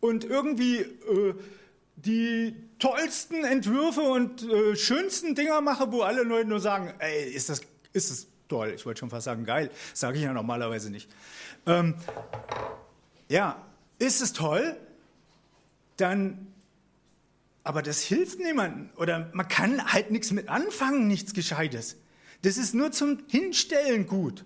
und irgendwie die tollsten Entwürfe und schönsten Dinger mache, wo alle Leute nur sagen, ey, ist das toll. Ich wollte schon fast sagen, geil. Das sage ich ja normalerweise nicht. Ja, ist es toll, dann, aber das hilft niemandem. Oder man kann halt nichts mit anfangen, nichts Gescheites. Das ist nur zum Hinstellen gut.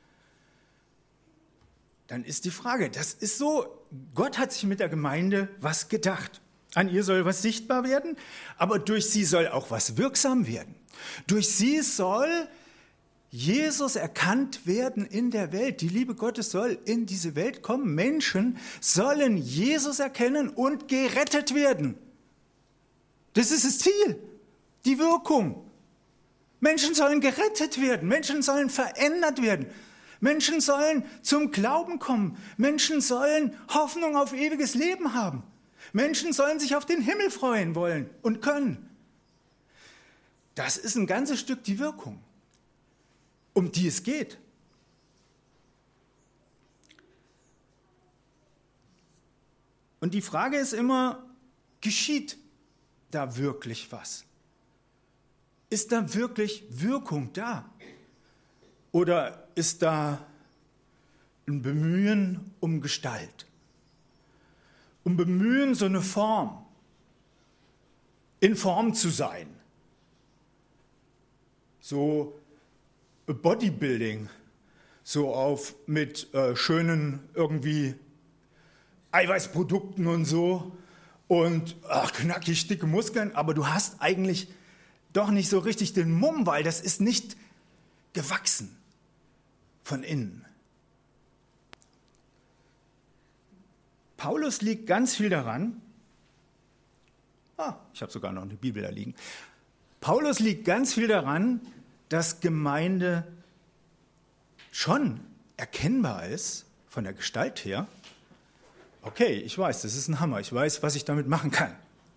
Dann ist die Frage, das ist so, Gott hat sich mit der Gemeinde was gedacht. An ihr soll was sichtbar werden, aber durch sie soll auch was wirksam werden. Durch sie soll Jesus erkannt werden in der Welt. Die Liebe Gottes soll in diese Welt kommen. Menschen sollen Jesus erkennen und gerettet werden. Das ist das Ziel, die Wirkung. Menschen sollen gerettet werden, Menschen sollen verändert werden, Menschen sollen zum Glauben kommen, Menschen sollen Hoffnung auf ewiges Leben haben, Menschen sollen sich auf den Himmel freuen wollen und können. Das ist ein ganzes Stück die Wirkung, um die es geht. Und die Frage ist immer, geschieht da wirklich was? Ist da wirklich Wirkung da? Oder ist da ein Bemühen um Gestalt? Um Bemühen, so eine Form, in Form zu sein? So Bodybuilding, so auf mit schönen irgendwie Eiweißprodukten und so und knackig dicke Muskeln, aber du hast eigentlich doch nicht so richtig den Mumm, weil das ist nicht gewachsen von innen. Paulus liegt ganz viel daran, ich habe sogar noch eine Bibel da liegen, Paulus liegt ganz viel daran, dass Gemeinde schon erkennbar ist, von der Gestalt her. Okay, ich weiß, das ist ein Hammer, ich weiß, was ich damit machen kann.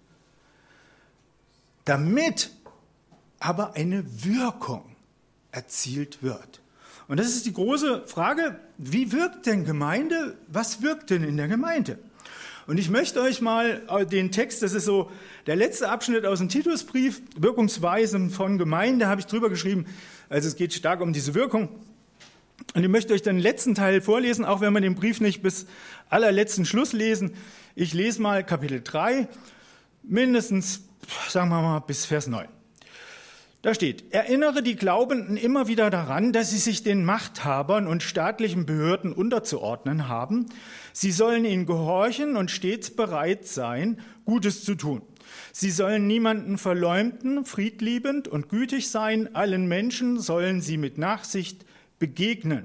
Damit aber eine Wirkung erzielt wird. Und das ist die große Frage, wie wirkt denn Gemeinde? Was wirkt denn in der Gemeinde? Und ich möchte euch mal den Text, das ist so der letzte Abschnitt aus dem Titusbrief, Wirkungsweisen von Gemeinde, habe ich drüber geschrieben. Also es geht stark um diese Wirkung. Und ich möchte euch den letzten Teil vorlesen, auch wenn wir den Brief nicht bis allerletzten Schluss lesen. Ich lese mal Kapitel 3, mindestens, sagen wir mal, bis Vers 9. Da steht, erinnere die Glaubenden immer wieder daran, dass sie sich den Machthabern und staatlichen Behörden unterzuordnen haben. Sie sollen ihnen gehorchen und stets bereit sein, Gutes zu tun. Sie sollen niemanden verleumden, friedliebend und gütig sein. Allen Menschen sollen sie mit Nachsicht begegnen.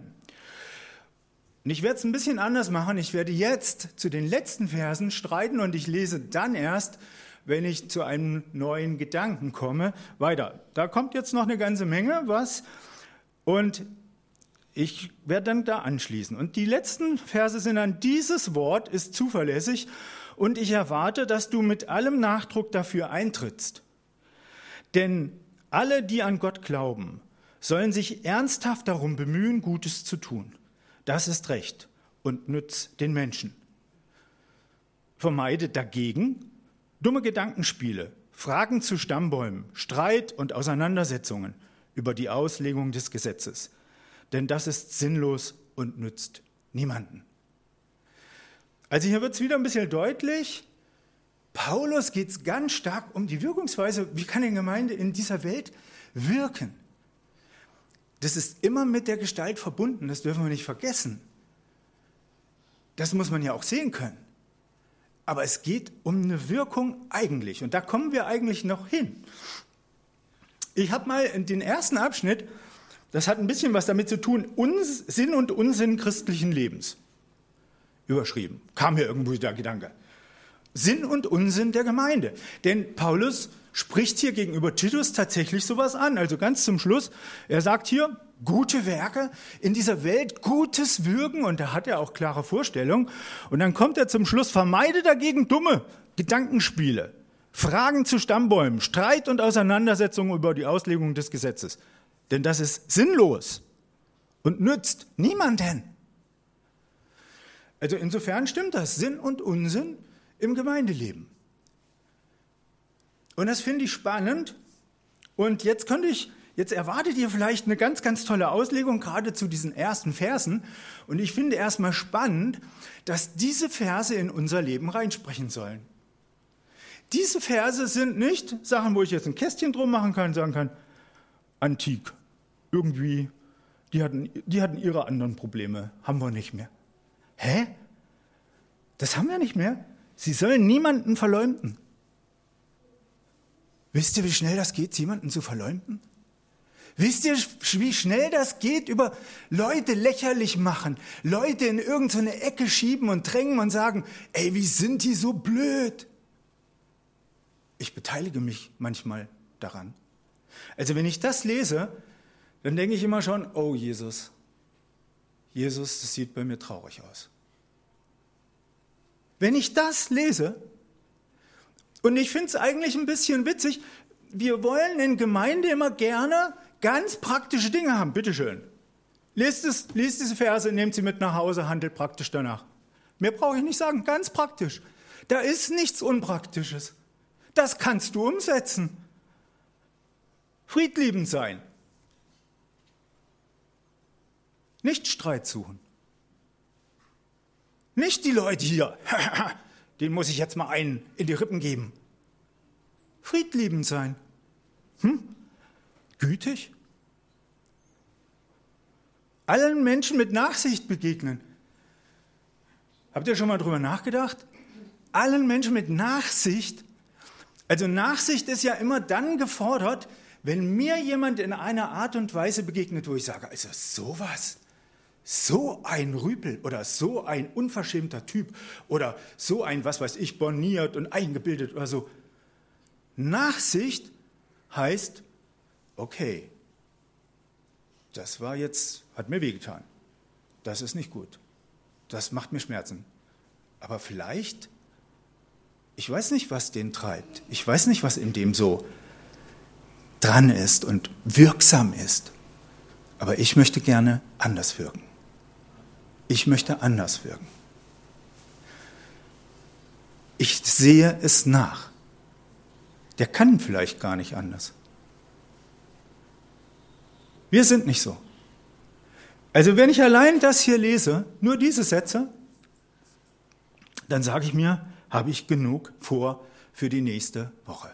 Und ich werde es ein bisschen anders machen. Ich werde jetzt zu den letzten Versen streiten und ich lese dann erst, wenn ich zu einem neuen Gedanken komme, weiter. Da kommt jetzt noch eine ganze Menge was und ich werde dann da anschließen. Und die letzten Verse sind dann, dieses Wort ist zuverlässig und ich erwarte, dass du mit allem Nachdruck dafür eintrittst. Denn alle, die an Gott glauben, sollen sich ernsthaft darum bemühen, Gutes zu tun. Das ist Recht und nützt den Menschen. Vermeide dagegen dumme Gedankenspiele, Fragen zu Stammbäumen, Streit und Auseinandersetzungen über die Auslegung des Gesetzes. Denn das ist sinnlos und nützt niemanden. Also hier wird es wieder ein bisschen deutlich, Paulus geht es ganz stark um die Wirkungsweise, wie kann eine Gemeinde in dieser Welt wirken. Das ist immer mit der Gestalt verbunden, das dürfen wir nicht vergessen. Das muss man ja auch sehen können. Aber es geht um eine Wirkung eigentlich. Und da kommen wir eigentlich noch hin. Ich habe mal den ersten Abschnitt, das hat ein bisschen was damit zu tun, Sinn und Unsinn christlichen Lebens. Überschrieben. Kam mir irgendwo der Gedanke. Sinn und Unsinn der Gemeinde. Denn Paulus spricht hier gegenüber Titus tatsächlich sowas an. Also ganz zum Schluss, er sagt hier, gute Werke, in dieser Welt Gutes wirken, und da hat er auch klare Vorstellungen. Und dann kommt er zum Schluss, vermeide dagegen dumme Gedankenspiele, Fragen zu Stammbäumen, Streit und Auseinandersetzungen über die Auslegung des Gesetzes. Denn das ist sinnlos und nützt niemanden. Also insofern stimmt das, Sinn und Unsinn im Gemeindeleben. Und das finde ich spannend. Und jetzt erwartet ihr vielleicht eine ganz, ganz tolle Auslegung, gerade zu diesen ersten Versen. Und ich finde erstmal spannend, dass diese Verse in unser Leben reinsprechen sollen. Diese Verse sind nicht Sachen, wo ich jetzt ein Kästchen drum machen kann, sagen kann, antik, irgendwie, die hatten ihre anderen Probleme, haben wir nicht mehr. Hä? Das haben wir nicht mehr? Sie sollen niemanden verleumden. Wisst ihr, wie schnell das geht, jemanden zu verleumden? Wisst ihr, wie schnell das geht, über Leute lächerlich machen, Leute in irgendeine Ecke schieben und drängen und sagen, ey, wie sind die so blöd? Ich beteilige mich manchmal daran. Also wenn ich das lese, dann denke ich immer schon, oh Jesus, das sieht bei mir traurig aus. Wenn ich das lese, und ich finde es eigentlich ein bisschen witzig, wir wollen in Gemeinde immer gerne ganz praktische Dinge haben. Bitteschön. Lest diese Verse, nehmt sie mit nach Hause, handelt praktisch danach. Mehr brauche ich nicht sagen, ganz praktisch. Da ist nichts Unpraktisches. Das kannst du umsetzen. Friedliebend sein. Nicht Streit suchen. Nicht die Leute hier, den muss ich jetzt mal einen in die Rippen geben. Friedliebend sein. Gütig. Allen Menschen mit Nachsicht begegnen. Habt ihr schon mal drüber nachgedacht? Allen Menschen mit Nachsicht. Also Nachsicht ist ja immer dann gefordert, wenn mir jemand in einer Art und Weise begegnet, wo ich sage, also sowas, so ein Rüpel oder so ein unverschämter Typ oder so ein, was weiß ich, borniert und eingebildet oder so. Nachsicht heißt, okay, das war jetzt, hat mir wehgetan. Das ist nicht gut. Das macht mir Schmerzen. Aber vielleicht, ich weiß nicht, was den treibt. Ich weiß nicht, was in dem so dran ist und wirksam ist. Aber ich möchte gerne anders wirken. Ich möchte anders wirken. Ich sehe es nach. Der kann vielleicht gar nicht anders. Wir sind nicht so. Also wenn ich allein das hier lese, nur diese Sätze, dann sage ich mir, habe ich genug vor für die nächste Woche.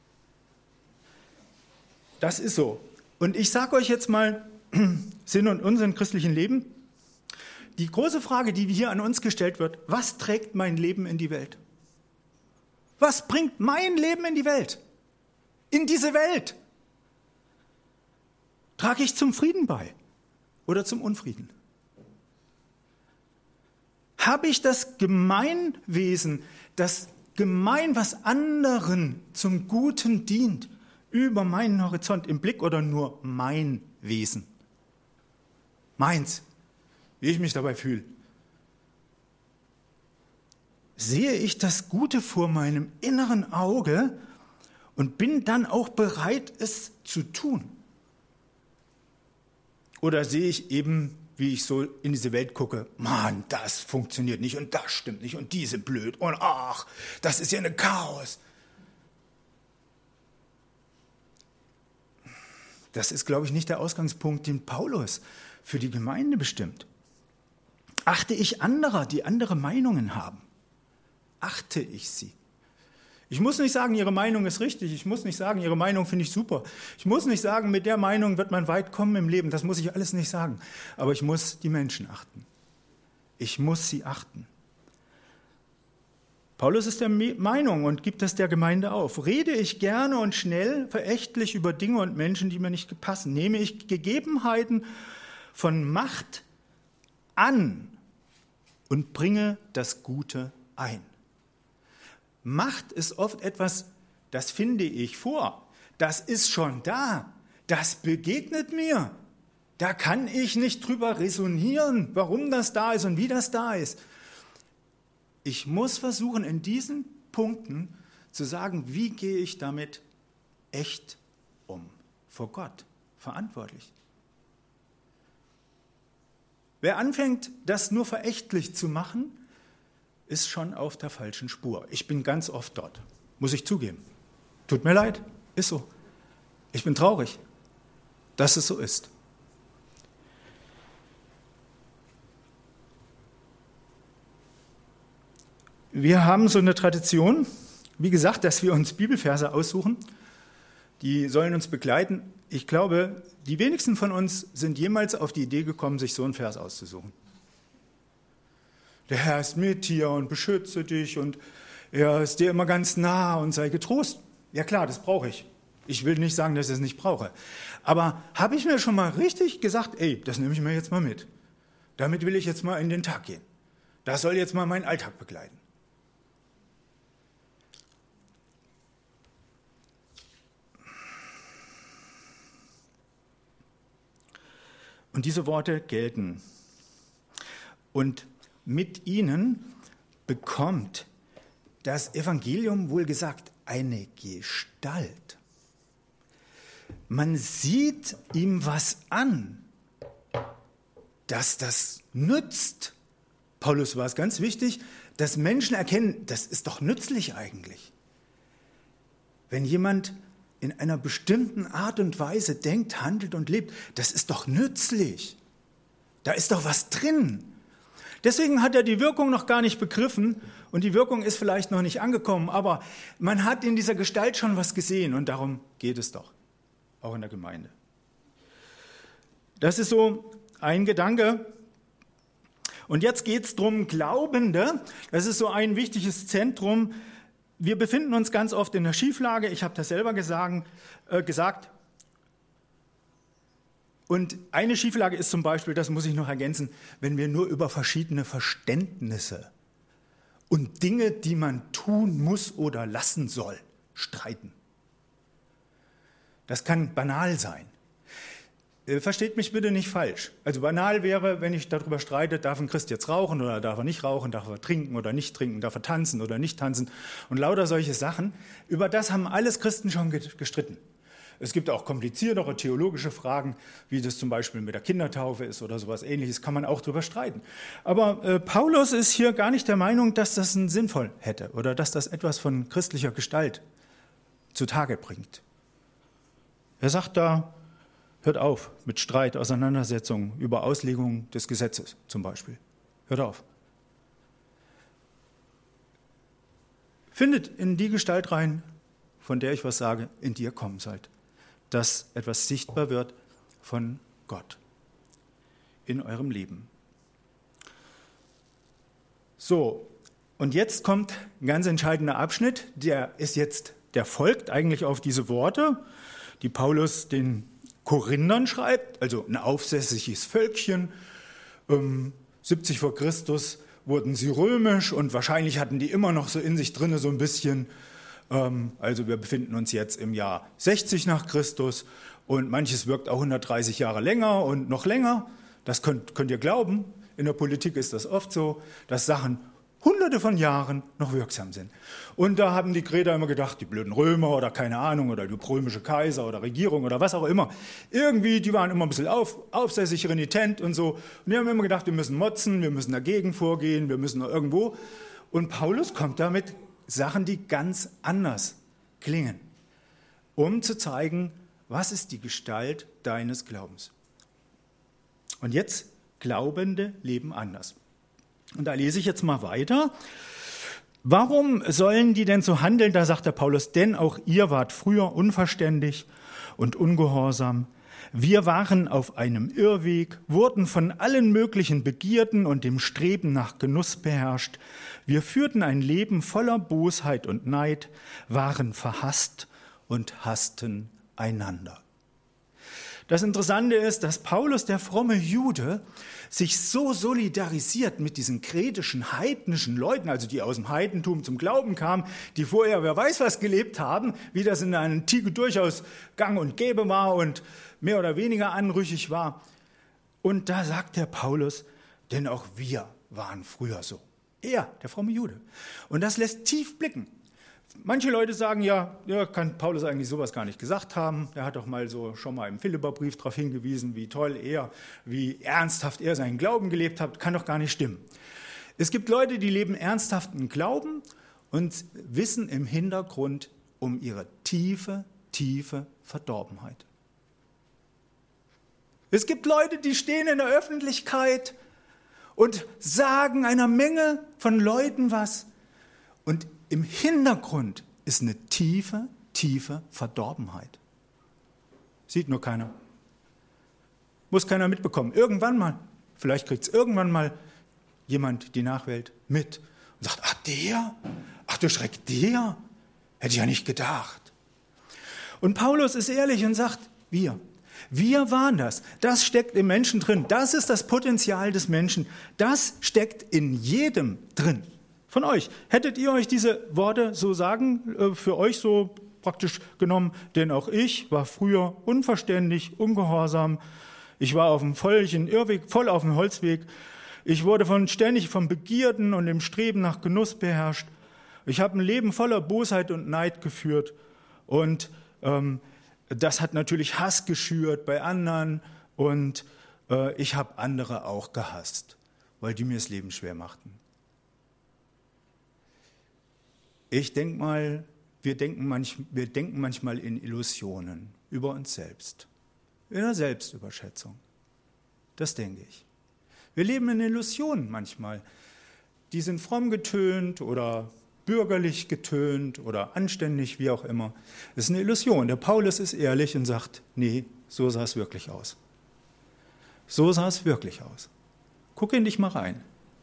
Das ist so. Und ich sage euch jetzt mal Sinn und Unsinn im christlichen Leben. Die große Frage, die hier an uns gestellt wird, was trägt mein Leben in die Welt? Was bringt mein Leben in die Welt? In diese Welt? Trage ich zum Frieden bei oder zum Unfrieden? Habe ich das Gemeinwesen, das Gemein, was anderen zum Guten dient, über meinen Horizont im Blick oder nur mein Wesen? Meins, wie ich mich dabei fühle. Sehe ich das Gute vor meinem inneren Auge und bin dann auch bereit, es zu tun? Oder sehe ich eben, wie ich so in diese Welt gucke, Mann, das funktioniert nicht und das stimmt nicht und die sind blöd und ach, das ist ja ein Chaos. Das ist, glaube ich, nicht der Ausgangspunkt, den Paulus für die Gemeinde bestimmt. Achte ich anderer, die andere Meinungen haben? Achte ich sie? Ich muss nicht sagen, ihre Meinung ist richtig. Ich muss nicht sagen, ihre Meinung finde ich super. Ich muss nicht sagen, mit der Meinung wird man weit kommen im Leben. Das muss ich alles nicht sagen. Aber ich muss die Menschen achten. Ich muss sie achten. Paulus ist der Meinung und gibt das der Gemeinde auf. Rede ich gerne und schnell verächtlich über Dinge und Menschen, die mir nicht passen? Nehme ich Gegebenheiten von Macht an und bringe das Gute ein? Macht ist oft etwas, das finde ich vor. Das ist schon da. Das begegnet mir. Da kann ich nicht drüber resonieren, warum das da ist und wie das da ist. Ich muss versuchen, in diesen Punkten zu sagen, wie gehe ich damit echt um? Vor Gott, verantwortlich. Wer anfängt, das nur verächtlich zu machen, ist schon auf der falschen Spur. Ich bin ganz oft dort, muss ich zugeben. Tut mir leid, ist so. Ich bin traurig, dass es so ist. Wir haben so eine Tradition, wie gesagt, dass wir uns Bibelverse aussuchen. Die sollen uns begleiten. Ich glaube, die wenigsten von uns sind jemals auf die Idee gekommen, sich so einen Vers auszusuchen. Der Herr ist mit dir und beschütze dich und er ist dir immer ganz nah und sei getrost. Ja klar, das brauche ich. Ich will nicht sagen, dass ich es nicht brauche. Aber habe ich mir schon mal richtig gesagt, das nehme ich mir jetzt mal mit. Damit will ich jetzt mal in den Tag gehen. Das soll jetzt mal meinen Alltag begleiten. Und diese Worte gelten. Und mit ihnen bekommt das Evangelium, wohl gesagt, eine Gestalt. Man sieht ihm was an, dass das nützt. Paulus war es ganz wichtig, dass Menschen erkennen, das ist doch nützlich eigentlich. Wenn jemand in einer bestimmten Art und Weise denkt, handelt und lebt, das ist doch nützlich. Da ist doch was drin. Deswegen hat er die Wirkung noch gar nicht begriffen und die Wirkung ist vielleicht noch nicht angekommen, aber man hat in dieser Gestalt schon was gesehen und darum geht es doch, auch in der Gemeinde. Das ist so ein Gedanke. Und jetzt geht es darum, Glaubende, das ist so ein wichtiges Zentrum. Wir befinden uns ganz oft in der Schieflage, ich habe das selber gesagt. Und eine Schieflage ist zum Beispiel, das muss ich noch ergänzen, wenn wir nur über verschiedene Verständnisse und Dinge, die man tun muss oder lassen soll, streiten. Das kann banal sein. Versteht mich bitte nicht falsch. Also banal wäre, wenn ich darüber streite, darf ein Christ jetzt rauchen oder darf er nicht rauchen, darf er trinken oder nicht trinken, darf er tanzen oder nicht tanzen und lauter solche Sachen. Über das haben alles Christen schon gestritten. Es gibt auch kompliziertere theologische Fragen, wie das zum Beispiel mit der Kindertaufe ist oder sowas Ähnliches, kann man auch drüber streiten. Aber Paulus ist hier gar nicht der Meinung, dass das einen sinnvoll hätte oder dass das etwas von christlicher Gestalt zutage bringt. Er sagt da, hört auf mit Streit, Auseinandersetzungen über Auslegung des Gesetzes zum Beispiel. Hört auf. Findet in die Gestalt rein, von der ich was sage, in die ihr kommen seid. Dass etwas sichtbar wird von Gott in eurem Leben. So, und jetzt kommt ein ganz entscheidender Abschnitt, der folgt eigentlich auf diese Worte, die Paulus den Korinthern schreibt, also ein aufsässiges Völkchen. 70 vor Christus wurden sie römisch und wahrscheinlich hatten die immer noch so in sich drinne so ein bisschen. Also wir befinden uns jetzt im Jahr 60 nach Christus und manches wirkt auch 130 Jahre länger und noch länger. Das könnt ihr glauben. In der Politik ist das oft so, dass Sachen Hunderte von Jahren noch wirksam sind. Und da haben die Kreter immer gedacht, die blöden Römer oder keine Ahnung oder die römische Kaiser oder Regierung oder was auch immer. Irgendwie, die waren immer ein bisschen aufsässig, renitent und so. Und die haben immer gedacht, wir müssen motzen, wir müssen dagegen vorgehen, wir müssen noch irgendwo. Und Paulus kommt da mit Sachen, die ganz anders klingen, um zu zeigen, was ist die Gestalt deines Glaubens. Und jetzt, Glaubende leben anders. Und da lese ich jetzt mal weiter. Warum sollen die denn so handeln? Da sagt der Paulus, denn auch ihr wart früher unverständig und ungehorsam. Wir waren auf einem Irrweg, wurden von allen möglichen Begierden und dem Streben nach Genuss beherrscht. Wir führten ein Leben voller Bosheit und Neid, waren verhasst und hassten einander. Das Interessante ist, dass Paulus, der fromme Jude, sich so solidarisiert mit diesen kretischen, heidnischen Leuten, also die aus dem Heidentum zum Glauben kamen, die vorher wer weiß was gelebt haben, wie das in der Antike durchaus gang und gäbe war und mehr oder weniger anrüchig war. Und da sagt der Paulus, denn auch wir waren früher so. Er, der fromme Jude. Und das lässt tief blicken. Manche Leute sagen, ja, kann Paulus eigentlich sowas gar nicht gesagt haben. Er hat doch mal so schon mal im Philipperbrief darauf hingewiesen, wie toll er, wie ernsthaft er seinen Glauben gelebt hat. Kann doch gar nicht stimmen. Es gibt Leute, die leben ernsthaften Glauben und wissen im Hintergrund um ihre tiefe, tiefe Verdorbenheit. Es gibt Leute, die stehen in der Öffentlichkeit und sagen einer Menge von Leuten was. Und im Hintergrund ist eine tiefe, tiefe Verdorbenheit. Sieht nur keiner. Muss keiner mitbekommen. Irgendwann mal, vielleicht kriegt es irgendwann mal jemand die Nachwelt mit und sagt, ach der, ach du Schreck, der, hätte ich ja nicht gedacht. Und Paulus ist ehrlich und sagt, wir waren das. Das steckt im Menschen drin. Das ist das Potenzial des Menschen. Das steckt in jedem drin. Von euch. Hättet ihr euch diese Worte so sagen, für euch so praktisch genommen? Denn auch ich war früher unverständig, ungehorsam. Ich war auf dem völligen Irrweg, voll auf dem Holzweg. Ich wurde ständig vom Begierden und dem Streben nach Genuss beherrscht. Ich habe ein Leben voller Bosheit und Neid geführt. Und das hat natürlich Hass geschürt bei anderen. Und ich habe andere auch gehasst, weil die mir das Leben schwer machten. Ich denke mal, wir denken manchmal in Illusionen über uns selbst, in der Selbstüberschätzung. Das denke ich. Wir leben in Illusionen manchmal. Die sind fromm getönt oder bürgerlich getönt oder anständig, wie auch immer. Das ist eine Illusion. Der Paulus ist ehrlich und sagt, nee, so sah es wirklich aus. So sah es wirklich aus. Guck in dich mal rein.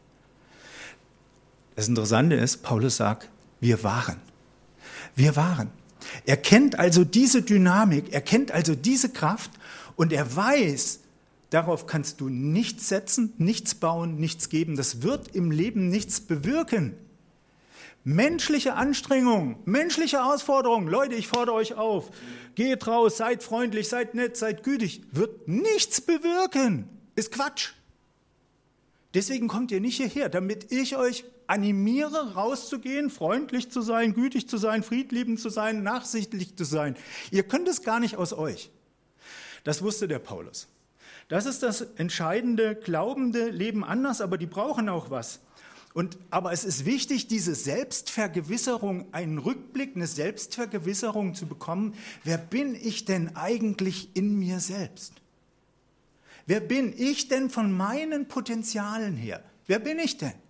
Das Interessante ist, Paulus sagt, wir waren. Wir waren. Er kennt also diese Dynamik, er kennt also diese Kraft und er weiß, darauf kannst du nichts setzen, nichts bauen, nichts geben. Das wird im Leben nichts bewirken. Menschliche Anstrengung, menschliche Herausforderung, Leute, ich fordere euch auf, geht raus, seid freundlich, seid nett, seid gütig, wird nichts bewirken. Ist Quatsch. Deswegen kommt ihr nicht hierher, damit ich euch animiere, rauszugehen, freundlich zu sein, gütig zu sein, friedliebend zu sein, nachsichtig zu sein. Ihr könnt es gar nicht aus euch. Das wusste der Paulus. Das ist das entscheidende, glaubende Leben anders, aber die brauchen auch was. Aber es ist wichtig, diese Selbstvergewisserung, einen Rückblick, eine Selbstvergewisserung zu bekommen. Wer bin ich denn eigentlich in mir selbst? Wer bin ich denn von meinen Potenzialen her? Wer bin ich denn?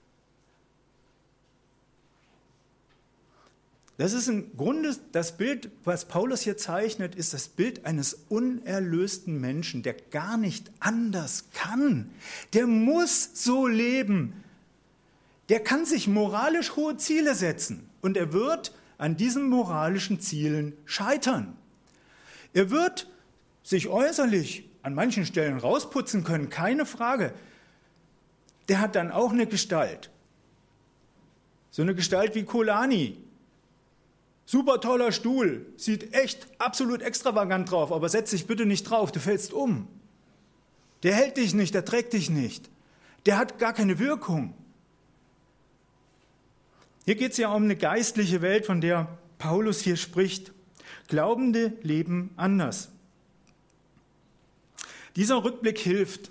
Das ist im Grunde das Bild, was Paulus hier zeichnet, ist das Bild eines unerlösten Menschen, der gar nicht anders kann. Der muss so leben. Der kann sich moralisch hohe Ziele setzen und er wird an diesen moralischen Zielen scheitern. Er wird sich äußerlich an manchen Stellen rausputzen können, keine Frage. Der hat dann auch eine Gestalt. So eine Gestalt wie Kolani. Super toller Stuhl, sieht echt absolut extravagant drauf, aber setz dich bitte nicht drauf, du fällst um. Der hält dich nicht, der trägt dich nicht. Der hat gar keine Wirkung. Hier geht es ja um eine geistliche Welt, von der Paulus hier spricht. Glaubende leben anders. Dieser Rückblick hilft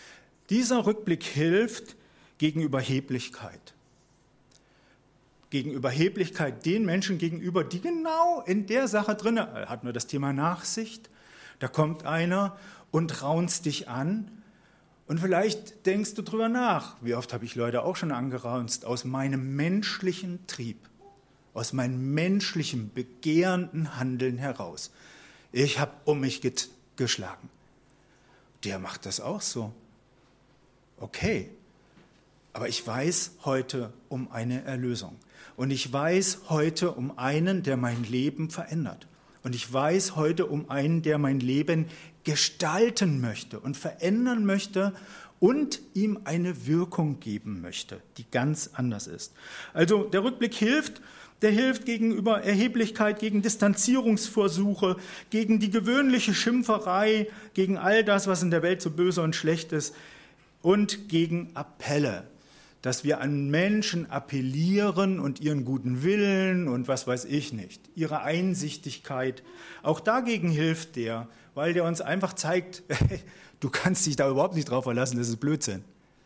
gegen Überheblichkeit. Gegen Überheblichkeit den Menschen gegenüber, die genau in der Sache drin hatten wir das Thema Nachsicht. Da kommt einer und raunzt dich an und vielleicht denkst du drüber nach. Wie oft habe ich Leute auch schon angeraunzt aus meinem menschlichen Trieb, aus meinem menschlichen begehrenden Handeln heraus. Ich habe um mich geschlagen. Der macht das auch so. Okay, aber ich weiß heute um eine Erlösung. Und ich weiß heute um einen, der mein Leben verändert. Und ich weiß heute um einen, der mein Leben gestalten möchte und verändern möchte und ihm eine Wirkung geben möchte, die ganz anders ist. Also der Rückblick hilft gegenüber Erheblichkeit, gegen Distanzierungsversuche, gegen die gewöhnliche Schimpferei, gegen all das, was in der Welt so böse und schlecht ist und gegen Appelle, dass wir an Menschen appellieren und ihren guten Willen und was weiß ich nicht, ihre Einsichtigkeit. Auch dagegen hilft der, weil der uns einfach zeigt, du kannst dich da überhaupt nicht drauf verlassen, das ist Blödsinn.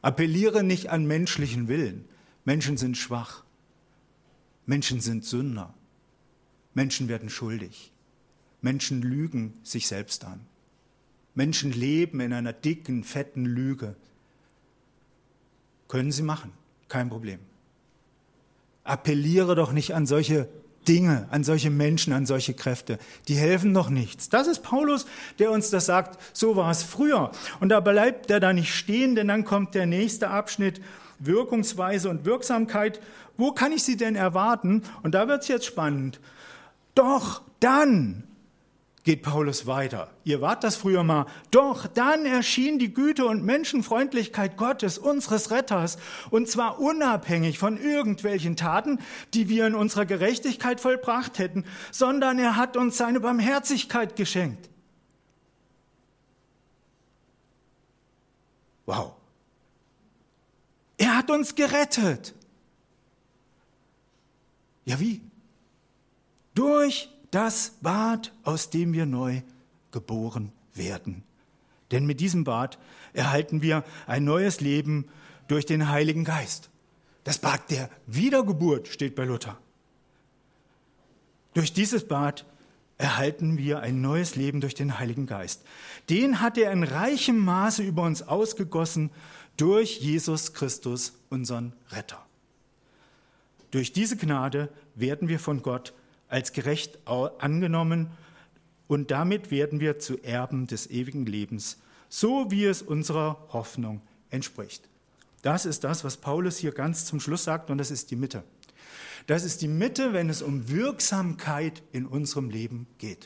Appelliere nicht an menschlichen Willen. Menschen sind schwach. Menschen sind Sünder. Menschen werden schuldig. Menschen lügen sich selbst an. Menschen leben in einer dicken, fetten Lüge. Können sie machen, kein Problem. Appelliere doch nicht an solche Dinge, an solche Menschen, an solche Kräfte. Die helfen doch nichts. Das ist Paulus, der uns das sagt. So war es früher. Und da bleibt er da nicht stehen, denn dann kommt der nächste Abschnitt, Wirkungsweise und Wirksamkeit. Wo kann ich sie denn erwarten? Und da wird es jetzt spannend. Doch dann geht Paulus weiter. Ihr wart das früher mal. Doch dann erschien die Güte und Menschenfreundlichkeit Gottes, unseres Retters, und zwar unabhängig von irgendwelchen Taten, die wir in unserer Gerechtigkeit vollbracht hätten, sondern er hat uns seine Barmherzigkeit geschenkt. Wow. Er hat uns gerettet. Ja, wie? Durch das Bad, aus dem wir neu geboren werden. Denn mit diesem Bad erhalten wir ein neues Leben durch den Heiligen Geist. Das Bad der Wiedergeburt steht bei Luther. Durch dieses Bad erhalten wir ein neues Leben durch den Heiligen Geist. Den hat er in reichem Maße über uns ausgegossen durch Jesus Christus, unseren Retter. Durch diese Gnade werden wir von Gott als gerecht angenommen und damit werden wir zu Erben des ewigen Lebens, so wie es unserer Hoffnung entspricht. Das ist das, was Paulus hier ganz zum Schluss sagt, und das ist die Mitte. Das ist die Mitte, wenn es um Wirksamkeit in unserem Leben geht.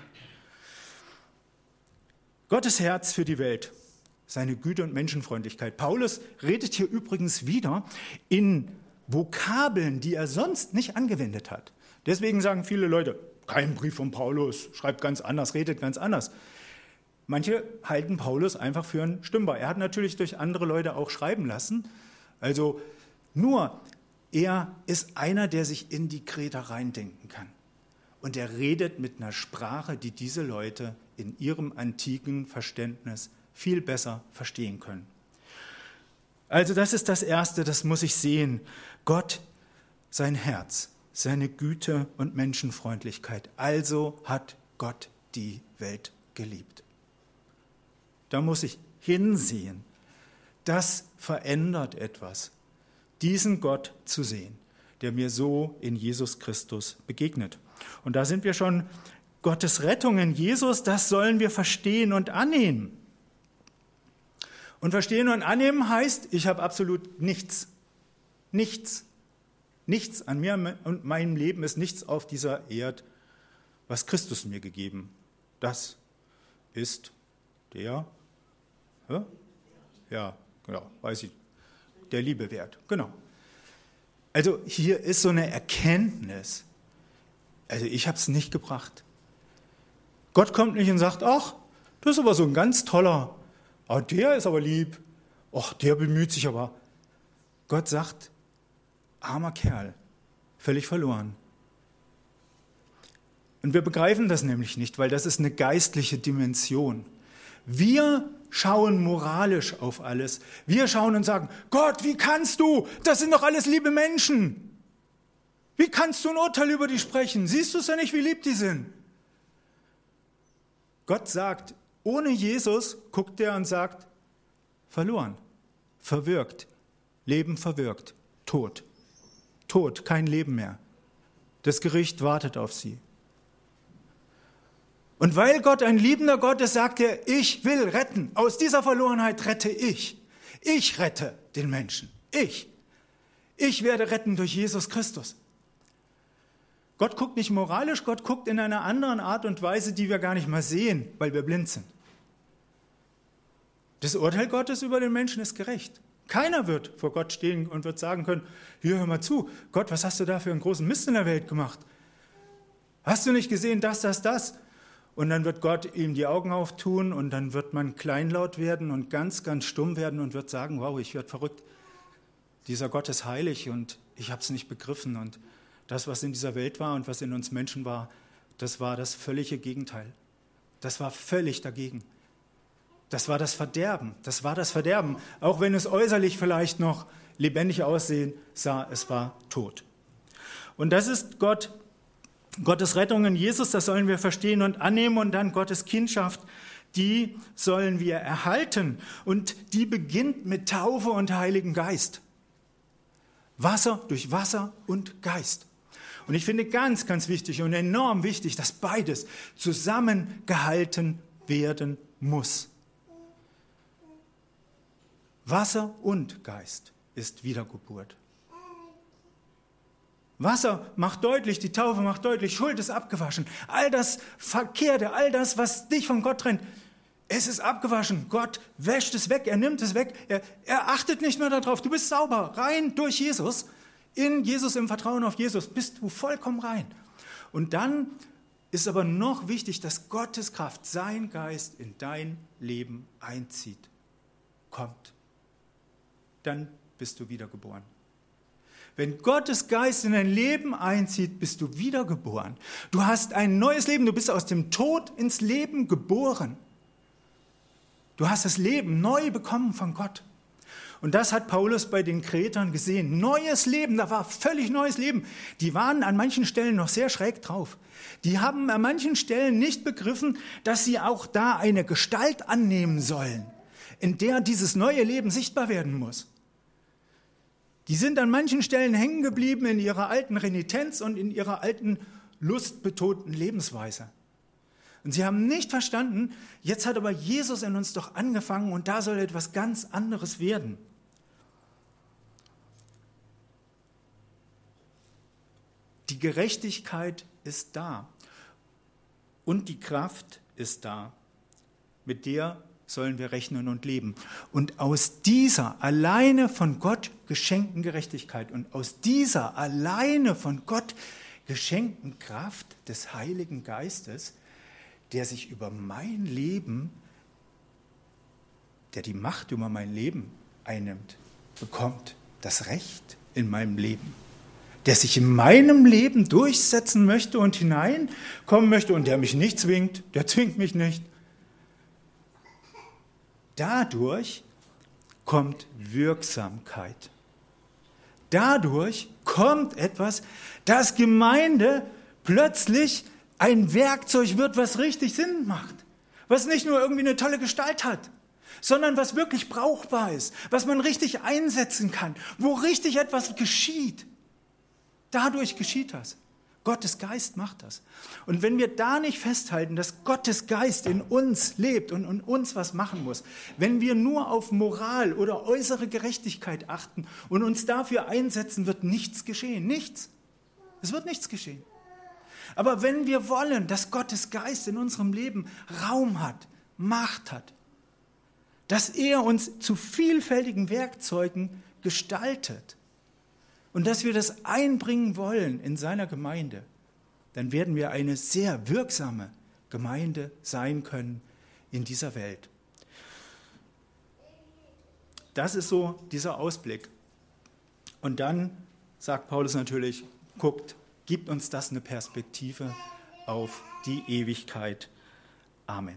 Gottes Herz für die Welt, seine Güte und Menschenfreundlichkeit. Paulus redet hier übrigens wieder in Vokabeln, die er sonst nicht angewendet hat. Deswegen sagen viele Leute, kein Brief von Paulus, schreibt ganz anders, redet ganz anders. Manche halten Paulus einfach für einen Stümper. Er hat natürlich durch andere Leute auch schreiben lassen. Also nur, er ist einer, der sich in die Kreter reindenken kann. Und er redet mit einer Sprache, die diese Leute in ihrem antiken Verständnis viel besser verstehen können. Also das ist das Erste, das muss ich sehen. Gott, sein Herz, seine Güte und Menschenfreundlichkeit. Also hat Gott die Welt geliebt. Da muss ich hinsehen. Das verändert etwas, diesen Gott zu sehen, der mir so in Jesus Christus begegnet. Und da sind wir schon, Gottes Rettung in Jesus, das sollen wir verstehen und annehmen. Und verstehen und annehmen heißt, ich habe absolut nichts. Nichts. Nichts an mir und meinem Leben ist nichts auf dieser Erde, was Christus mir gegeben. Das ist der, ja, genau, weiß ich, der Liebe wert. Genau. Also hier ist so eine Erkenntnis. Also ich habe es nicht gebracht. Gott kommt nicht und sagt, ach, das ist aber so ein ganz toller, der ist aber lieb, ach, der bemüht sich aber. Gott sagt, armer Kerl, völlig verloren. Und wir begreifen das nämlich nicht, weil das ist eine geistliche Dimension. Wir schauen moralisch auf alles. Wir schauen und sagen, Gott, wie kannst du? Das sind doch alles liebe Menschen. Wie kannst du ein Urteil über die sprechen? Siehst du es ja nicht, wie lieb die sind? Gott sagt, ohne Jesus guckt er und sagt, verloren, verwirkt, Leben verwirkt, tot. Tod, kein Leben mehr. Das Gericht wartet auf sie. Und weil Gott ein liebender Gott ist, sagt er, ich will retten. Aus dieser Verlorenheit rette ich. Ich rette den Menschen. Ich. Ich werde retten durch Jesus Christus. Gott guckt nicht moralisch, Gott guckt in einer anderen Art und Weise, die wir gar nicht mal sehen, weil wir blind sind. Das Urteil Gottes über den Menschen ist gerecht. Keiner wird vor Gott stehen und wird sagen können, hier, hör mal zu, Gott, was hast du da für einen großen Mist in der Welt gemacht? Hast du nicht gesehen, das? Und dann wird Gott ihm die Augen auftun und dann wird man kleinlaut werden und ganz, ganz stumm werden und wird sagen, wow, ich werde verrückt. Dieser Gott ist heilig und ich habe es nicht begriffen. Und das, was in dieser Welt war und was in uns Menschen war das völlige Gegenteil. Das war völlig dagegen. Das war das Verderben. Das war das Verderben. Auch wenn es äußerlich vielleicht noch lebendig aussehen sah, es war tot. Und das ist Gottes Rettung in Jesus, das sollen wir verstehen und annehmen. Und dann Gottes Kindschaft, die sollen wir erhalten. Und die beginnt mit Taufe und Heiligen Geist. Wasser durch Wasser und Geist. Und ich finde ganz, ganz wichtig und enorm wichtig, dass beides zusammengehalten werden muss. Wasser und Geist ist Wiedergeburt. Wasser macht deutlich, die Taufe macht deutlich, Schuld ist abgewaschen. All das Verkehrte, all das, was dich von Gott trennt, es ist abgewaschen. Gott wäscht es weg, er nimmt es weg, er achtet nicht mehr darauf. Du bist sauber, rein durch Jesus. In Jesus, im Vertrauen auf Jesus, bist du vollkommen rein. Und dann ist aber noch wichtig, dass Gottes Kraft, sein Geist in dein Leben einzieht, kommt. Dann bist du wiedergeboren. Wenn Gottes Geist in dein Leben einzieht, bist du wiedergeboren. Du hast ein neues Leben, du bist aus dem Tod ins Leben geboren. Du hast das Leben neu bekommen von Gott. Und das hat Paulus bei den Kretern gesehen. Neues Leben, da war völlig neues Leben. Die waren an manchen Stellen noch sehr schräg drauf. Die haben an manchen Stellen nicht begriffen, dass sie auch da eine Gestalt annehmen sollen, in der dieses neue Leben sichtbar werden muss. Die sind an manchen Stellen hängen geblieben in ihrer alten Renitenz und in ihrer alten lustbetonten Lebensweise. Und sie haben nicht verstanden, jetzt hat aber Jesus in uns doch angefangen und da soll etwas ganz anderes werden. Die Gerechtigkeit ist da und die Kraft ist da, mit der sollen wir rechnen und leben. Und aus dieser alleine von Gott geschenkten Gerechtigkeit und aus dieser alleine von Gott geschenkten Kraft des Heiligen Geistes, der sich über mein Leben, der die Macht über mein Leben einnimmt, bekommt das Recht in meinem Leben, der sich in meinem Leben durchsetzen möchte und hineinkommen möchte und der mich nicht zwingt, der zwingt mich nicht. Dadurch kommt Wirksamkeit. Dadurch kommt etwas, dass Gemeinde plötzlich ein Werkzeug wird, was richtig Sinn macht, was nicht nur irgendwie eine tolle Gestalt hat, sondern was wirklich brauchbar ist, was man richtig einsetzen kann, wo richtig etwas geschieht. Dadurch geschieht das. Gottes Geist macht das. Und wenn wir da nicht festhalten, dass Gottes Geist in uns lebt und in uns was machen muss, wenn wir nur auf Moral oder äußere Gerechtigkeit achten und uns dafür einsetzen, wird nichts geschehen. Nichts. Es wird nichts geschehen. Aber wenn wir wollen, dass Gottes Geist in unserem Leben Raum hat, Macht hat, dass er uns zu vielfältigen Werkzeugen gestaltet und dass wir das einbringen wollen in seiner Gemeinde, dann werden wir eine sehr wirksame Gemeinde sein können in dieser Welt. Das ist so dieser Ausblick. Und dann sagt Paulus natürlich, guckt, gibt uns das eine Perspektive auf die Ewigkeit. Amen.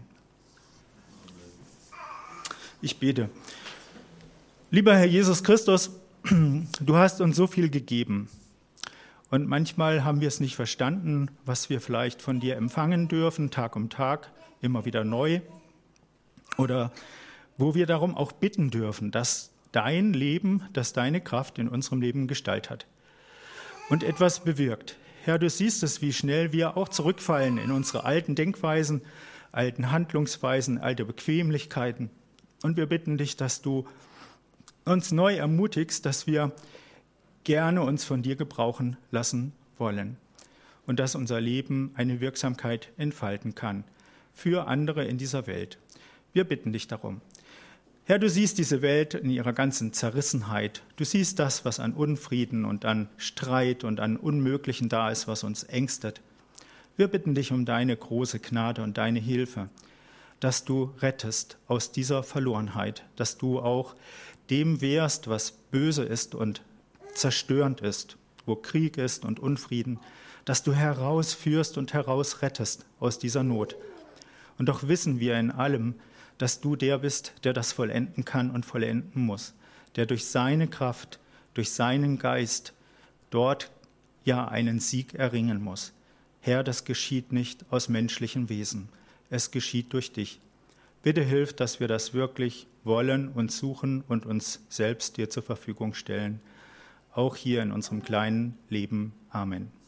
Ich bete. Lieber Herr Jesus Christus, du hast uns so viel gegeben und manchmal haben wir es nicht verstanden, was wir vielleicht von dir empfangen dürfen, Tag um Tag, immer wieder neu, oder wo wir darum auch bitten dürfen, dass dein Leben, dass deine Kraft in unserem Leben Gestalt hat und etwas bewirkt. Herr, du siehst es, wie schnell wir auch zurückfallen in unsere alten Denkweisen, alten Handlungsweisen, alte Bequemlichkeiten, und wir bitten dich, dass du uns neu ermutigst, dass wir gerne uns von dir gebrauchen lassen wollen und dass unser Leben eine Wirksamkeit entfalten kann für andere in dieser Welt. Wir bitten dich darum. Herr, du siehst diese Welt in ihrer ganzen Zerrissenheit. Du siehst das, was an Unfrieden und an Streit und an Unmöglichen da ist, was uns ängstet. Wir bitten dich um deine große Gnade und deine Hilfe, dass du rettest aus dieser Verlorenheit, dass du auch dem wehrst, was böse ist und zerstörend ist, wo Krieg ist und Unfrieden, dass du herausführst und herausrettest aus dieser Not. Und doch wissen wir in allem, dass du der bist, der das vollenden kann und vollenden muss, der durch seine Kraft, durch seinen Geist dort ja einen Sieg erringen muss. Herr, das geschieht nicht aus menschlichen Wesen, es geschieht durch dich. Bitte hilf, dass wir das wirklich wollen und suchen und uns selbst dir zur Verfügung stellen, auch hier in unserem kleinen Leben. Amen.